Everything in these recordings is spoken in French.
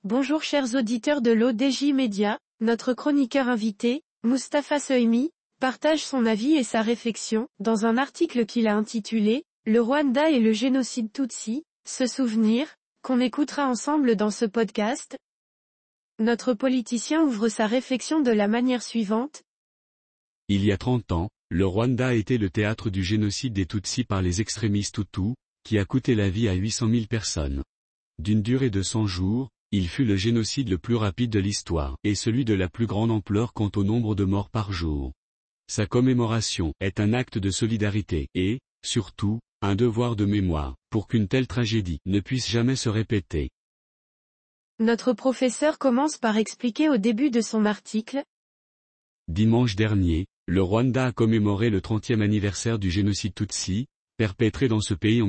Bonjour chers auditeurs de l'ODJ Média, notre chroniqueur invité, Mustapha Sohimi, partage son avis et sa réflexion, dans un article qu'il a intitulé « Le Rwanda et le génocide Tutsi, se souvenir », qu'on écoutera ensemble dans ce podcast. Notre politicien ouvre sa réflexion de la manière suivante. Il y a 30 ans, le Rwanda a été le théâtre du génocide des Tutsis par les extrémistes Hutus, qui a coûté la vie à 800 000 personnes. D'une durée de 100 jours, il fut le génocide le plus rapide de l'histoire, et celui de la plus grande ampleur quant au nombre de morts par jour. Sa commémoration est un acte de solidarité et, surtout, un devoir de mémoire, pour qu'une telle tragédie ne puisse jamais se répéter. Notre professeur commence par expliquer au début de son article. Dimanche dernier, le Rwanda a commémoré le 30e anniversaire du génocide Tutsi, perpétré dans ce pays en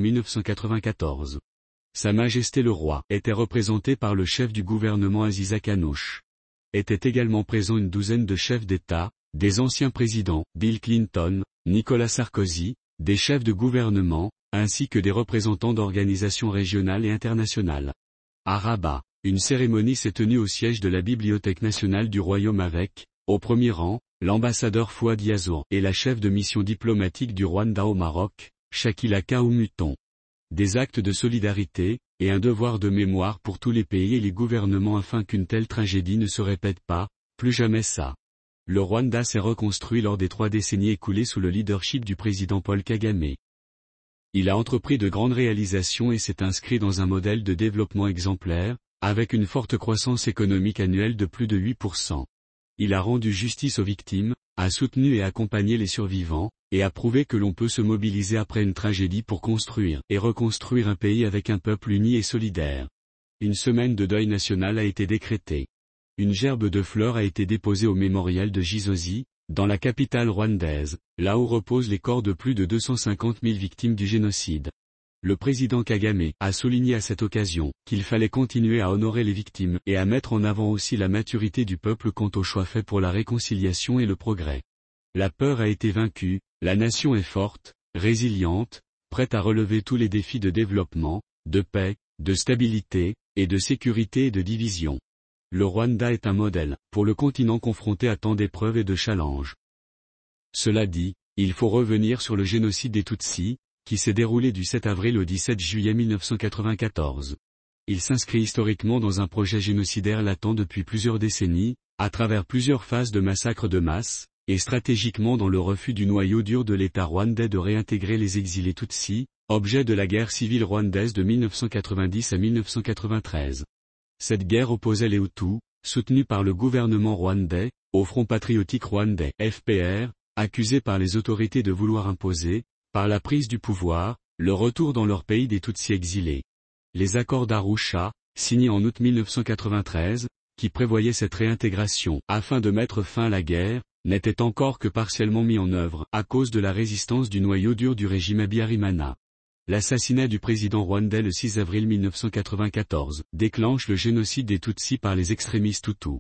1994. Sa Majesté le Roi était représenté par le chef du gouvernement Aziza Kanouche. Étaient également présents une douzaine de chefs d'État, des anciens présidents, Bill Clinton, Nicolas Sarkozy, des chefs de gouvernement, ainsi que des représentants d'organisations régionales et internationales. À Rabat, une cérémonie s'est tenue au siège de la Bibliothèque nationale du Royaume avec, au premier rang, l'ambassadeur Fouad Yazour et la chef de mission diplomatique du Rwanda au Maroc, Shakila Kaoumuton. Des actes de solidarité, et un devoir de mémoire pour tous les pays et les gouvernements afin qu'une telle tragédie ne se répète pas, plus jamais ça. Le Rwanda s'est reconstruit lors des 3 décennies écoulées sous le leadership du président Paul Kagame. Il a entrepris de grandes réalisations et s'est inscrit dans un modèle de développement exemplaire, avec une forte croissance économique annuelle de plus de 8%. Il a rendu justice aux victimes, a soutenu et accompagné les survivants, et a prouvé que l'on peut se mobiliser après une tragédie pour construire et reconstruire un pays avec un peuple uni et solidaire. Une semaine de deuil national a été décrétée. Une gerbe de fleurs a été déposée au mémorial de Gizozi, dans la capitale rwandaise, là où reposent les corps de plus de 250 000 victimes du génocide. Le président Kagame a souligné à cette occasion qu'il fallait continuer à honorer les victimes et à mettre en avant aussi la maturité du peuple quant au choix fait pour la réconciliation et le progrès. La peur a été vaincue, la nation est forte, résiliente, prête à relever tous les défis de développement, de paix, de stabilité, et de sécurité et de division. Le Rwanda est un modèle, pour le continent confronté à tant d'épreuves et de challenges. Cela dit, il faut revenir sur le génocide des Tutsis, qui s'est déroulé du 7 avril au 17 juillet 1994. Il s'inscrit historiquement dans un projet génocidaire latent depuis plusieurs décennies, à travers plusieurs phases de massacres de masse, et stratégiquement dans le refus du noyau dur de l'État rwandais de réintégrer les exilés Tutsis, objet de la guerre civile rwandaise de 1990 à 1993. Cette guerre opposait les Hutus, soutenus par le gouvernement rwandais, au Front patriotique rwandais, FPR, accusés par les autorités de vouloir imposer, par la prise du pouvoir, le retour dans leur pays des Tutsis exilés. Les accords d'Arusha, signés en août 1993, qui prévoyaient cette réintégration afin de mettre fin à la guerre, n'étaient encore que partiellement mis en œuvre à cause de la résistance du noyau dur du régime Habyarimana. L'assassinat du président rwandais le 6 avril 1994 déclenche le génocide des Tutsis par les extrémistes Hutus.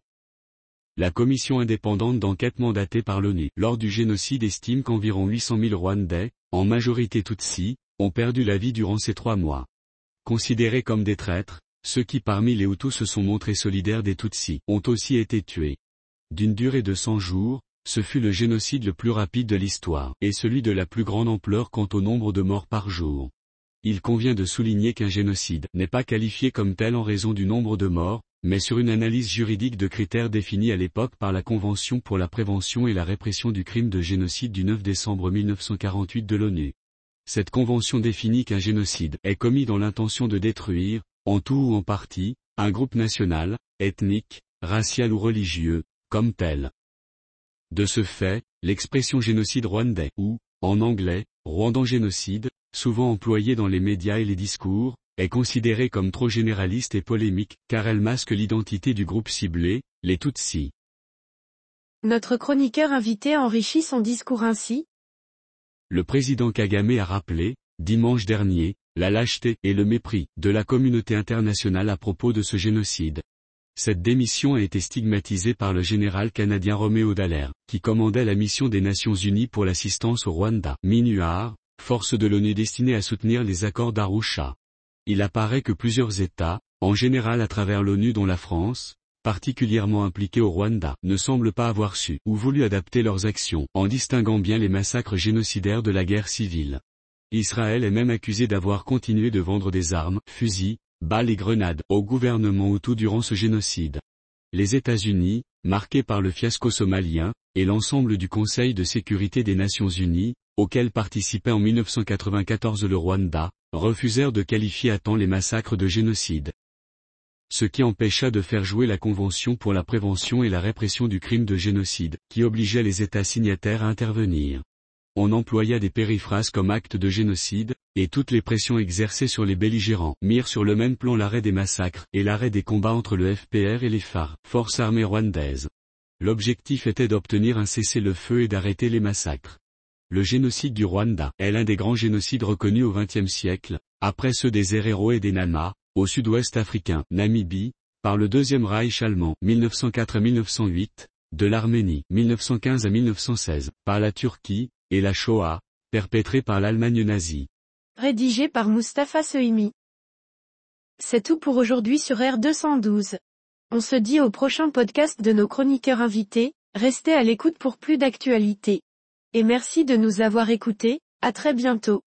La commission indépendante d'enquête mandatée par l'ONU lors du génocide estime qu'environ 800 000 Rwandais, en majorité Tutsis, ont perdu la vie durant ces 3 mois. Considérés comme des traîtres, ceux qui parmi les Hutus se sont montrés solidaires des Tutsis ont aussi été tués. D'une durée de 100 jours, ce fut le génocide le plus rapide de l'histoire, et celui de la plus grande ampleur quant au nombre de morts par jour. Il convient de souligner qu'un génocide n'est pas qualifié comme tel en raison du nombre de morts, mais sur une analyse juridique de critères définis à l'époque par la Convention pour la prévention et la répression du crime de génocide du 9 décembre 1948 de l'ONU. Cette convention définit qu'un génocide est commis dans l'intention de détruire, en tout ou en partie, un groupe national, ethnique, racial ou religieux, comme tel. De ce fait, l'expression génocide rwandais ou, en anglais, Rwandan génocide, souvent employée dans les médias et les discours, est considérée comme trop généraliste et polémique car elle masque l'identité du groupe ciblé, les Tutsis. Notre chroniqueur invité enrichit son discours ainsi. Le président Kagame a rappelé, dimanche dernier, la lâcheté et le mépris de la communauté internationale à propos de ce génocide. Cette démission a été stigmatisée par le général canadien Roméo Dallaire, qui commandait la mission des Nations Unies pour l'assistance au Rwanda, MINUAR, force de l'ONU destinée à soutenir les accords d'Arusha. Il apparaît que plusieurs États, en général à travers l'ONU dont la France, particulièrement impliquée au Rwanda, ne semble pas avoir su ou voulu adapter leurs actions, en distinguant bien les massacres génocidaires de la guerre civile. Israël est même accusé d'avoir continué de vendre des armes, fusils, balles et grenades au gouvernement hutu durant ce génocide. Les États-Unis, marqués par le fiasco somalien, et l'ensemble du Conseil de sécurité des Nations Unies, auquel participait en 1994 le Rwanda, refusèrent de qualifier à temps les massacres de génocide. Ce qui empêcha de faire jouer la Convention pour la prévention et la répression du crime de génocide, qui obligeait les États signataires à intervenir. On employa des périphrases comme acte de génocide, et toutes les pressions exercées sur les belligérants mirent sur le même plan l'arrêt des massacres et l'arrêt des combats entre le FPR et les FAR, forces armées rwandaises. L'objectif était d'obtenir un cessez-le-feu et d'arrêter les massacres. Le génocide du Rwanda est l'un des grands génocides reconnus au XXe siècle, après ceux des Herero et des Nama, au sud-ouest africain, Namibie, par le Deuxième Reich allemand, 1904 à 1908, de l'Arménie, 1915 à 1916, par la Turquie, et la Shoah, perpétrée par l'Allemagne nazie. Rédigé par Mustapha Sohimi. C'est tout pour aujourd'hui sur R212. On se dit au prochain podcast de nos chroniqueurs invités, restez à l'écoute pour plus d'actualités. Et merci de nous avoir écoutés, à très bientôt.